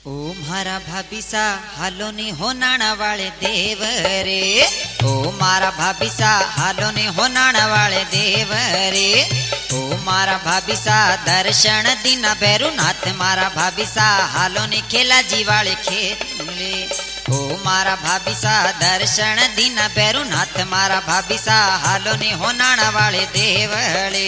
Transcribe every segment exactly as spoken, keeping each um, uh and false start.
ओ मारा भाभीसा हालो ने होनाणा वाले देव रे। ओ मारा भाभीसा हालो ने होनाणा वाले देव रे। ओ मारा भाभीसा दर्शन दीना भैरुनाथ मारा भाभीसा हालो ने खेला जी वाले खेले। ओ मारा भाभीसा दर्शन दीना भैरुनाथ मारा भाभीसा हालो ने होनाणा वाले देवले।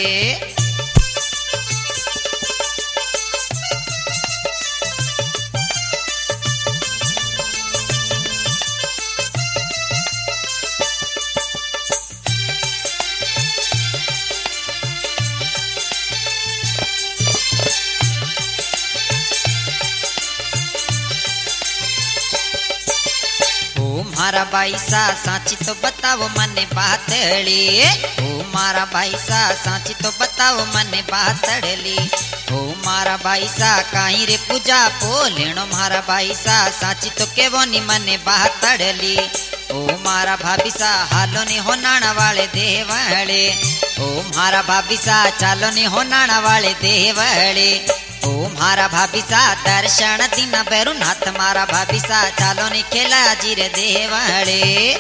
मारा भाईसा साची तो बताओ मने बातड़ी। ओ मारा भाईसा साची तो बताओ मने बातड़ी। ओ मारा भाईसा काई रे पूजा पोलेणो मारा भाईसा साची तो केवो नी मने बातड़ी। ओ मारा भाभीसा हालो ने होनाणा वाले देवले। ओ मारा भाभीसा चालो ने होनाणा वाले देवले। ओ मारा भाभीसा दर्शन दीना भैरुनाथ मारा भाभीसा चालो ने खेला जी रे देवले।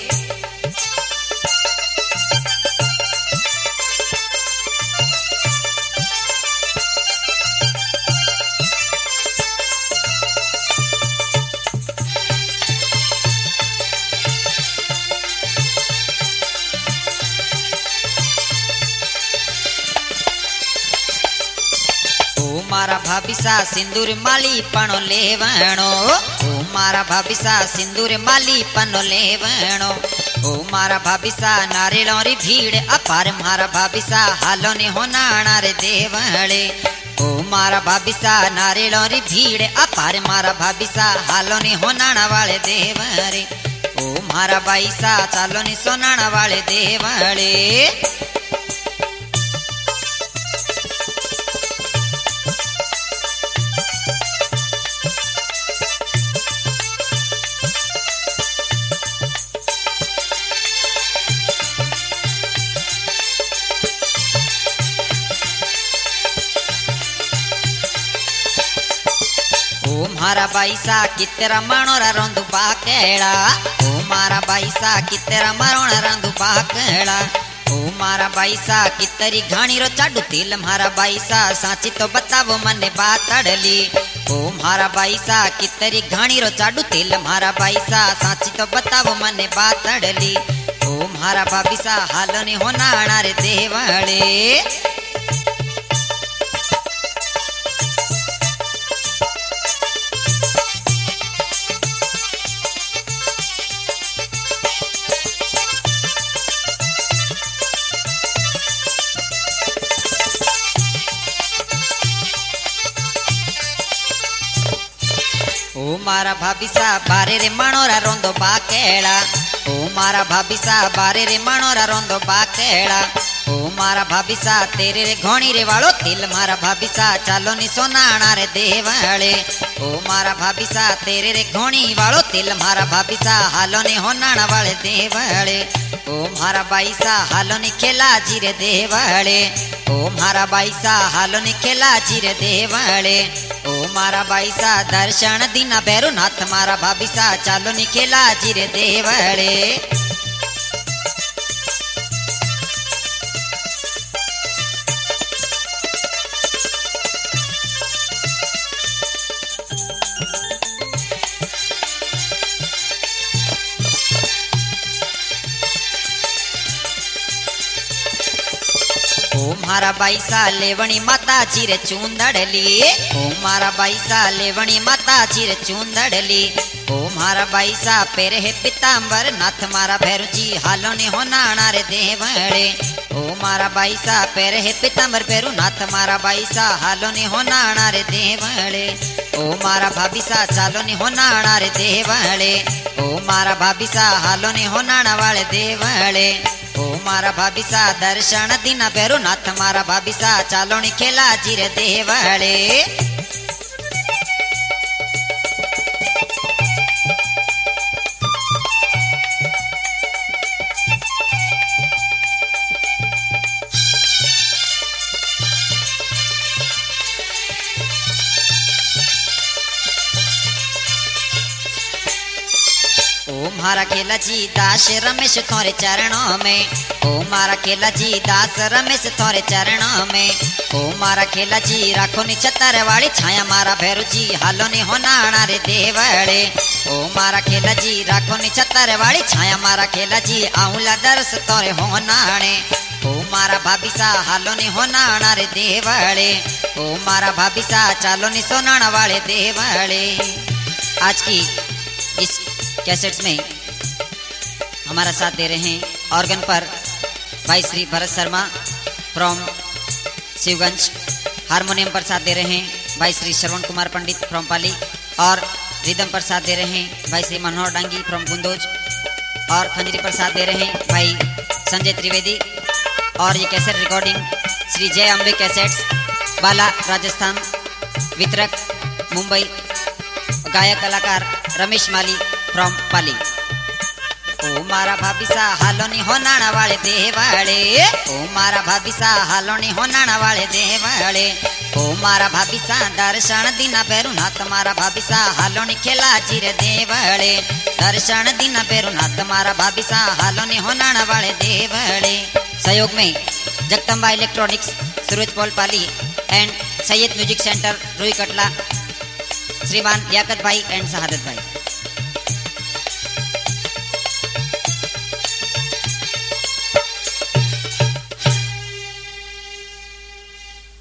मारा भाभीसा सिंदूर माली पनो लेवणो। ओ मारा भाभीसा सिंदूर माली पनो लेवणो। ओ मारा भाभीसा नारियलों री भीड़ अपार मारा भाभीसा हालो ने होनाणा रे देवले। ओ मारा भाभीसा नारियलों री भीड़ अपार मारा भाभीसा हालो ने होनाणा वाले देवरे। ओ मारा भाईसा चालो ने सोनाणा वाले देवले। ओ मारा भाईसा कितेरा माणोरा रोंदु बाकेड़ा। ओ मारा भाईसा कितेरा मारोणा रोंदु बाकेड़ा। ओ मारा भाईसा कितरी घाणी रो चाडू तिल मारा भाईसा साची तो बतावो मने बातड़ली। ओ मारा भाईसा कितरी घाणी रो चाडू तिल मारा भाईसा साची तो बतावो मने बातड़ली। ओ मारा भाभीसा हालो ने होनाणा रे देवले। ओ मारा भाभीसा बारे रे माणोरा रोंदो बाकेड़ा। ओ मारा भाभीसा बारे रे माणोरा रोंदो बाकेड़ा। ओ मारा भाभीसा तेरे रे घोणी रे वालो तिल मारा भाभीसा चालो नी सोनाणा रे देवले। ओ मारा भाभीसा तेरे रे घोणी वालो तिल मारा भाभीसा हालो ने होनाणा वाले देवले। ओ मारा भाईसा हालो ने खेला जी रे देवले। ओ मारा भाईसा हालो ने खेला जी रे देवले। ओ मारा भाईसा दर्शन दीना भैरुनाथ मारा भाभीसा चालो नी खेला जी रे देवले। ओ मारा भाईसा लेवणी माता जी रे चूंदड़ली। ओ मारा भाईसा लेवणी माता जी रे चूंदड़ली। ओ मारा भाईसा पेरे है पीतांबर नाथ मारा भैरू जी हालो ने होनाणा रे देवले। ओ मारा भाईसा पेरे है पीतांबर भैरू नाथ मारा भाईसा हालो ने होनाणा रे देवले। ओ मारा भाभीसा चालो ने होनाणा रे देवले। ओ मारा भाभीसा हालो ने होनाणा वाले देवले। ओ मारा भाभीसा दर्शन दीना भैरुनाथ मारा भाभीसा चालो नी खेला जी रे देवले। ओ मारा खेला जी दास रमेश थोरे चरणों में, ओ मारा खेला जी दास रमेश थोरे चरणों में, ओ मारा खेला जी राखो नी छतर वाली छाया मारा भैरू जी हालो नी होनाणा रे देवड़े, ओ मारा खेला जी राखो नी छतर वाली छाया मारा खेला जी आऊला दरस तोरे होनाणे, ओ मारा भाभी सा हालो नी होनाणा रे देवड़े, ओ मारा भाभी सा चालो नी सोनाणा वाले देवड़े। आज की इस कैसेट्स में हमारा साथ दे रहे हैं ऑर्गन पर भाई श्री भरत शर्मा फ्रॉम शिवगंज, हारमोनियम पर साथ दे रहे हैं भाई श्री श्रवण कुमार पंडित फ्रॉम पाली, और रिदम पर साथ दे रहे हैं भाई श्री मनोहर डांगी फ्रॉम गुंदोज, और खंजरी पर साथ दे रहे हैं भाई संजय त्रिवेदी। और ये कैसेट रिकॉर्डिंग श्री जय अम्बे कैसेट्स, बाला राजस्थान, वितरक मुंबई, गायक कलाकार रमेश माली फ्रॉम पाली। ओ मारा भाभी सा हालो नी होनाणा वाले देवड़े, ओ मारा भाभी सा हालो नी होनाणा वाले देवड़े, ओ मारा भाभी सा दर्शन दीना भैरुनाथ मारा भाभी सा हालो नी खेला जी रे देवड़े, दर्शन दीना भैरुनाथ मारा भाभी सा हालो नी होनाणा वाले देवड़े। सहयोग में Jagdamba electronics, Suraj Paul Pali and Saiyed music centre, Rui Katla, श्रीमान लियाकत भाई एंड शहादत भाई।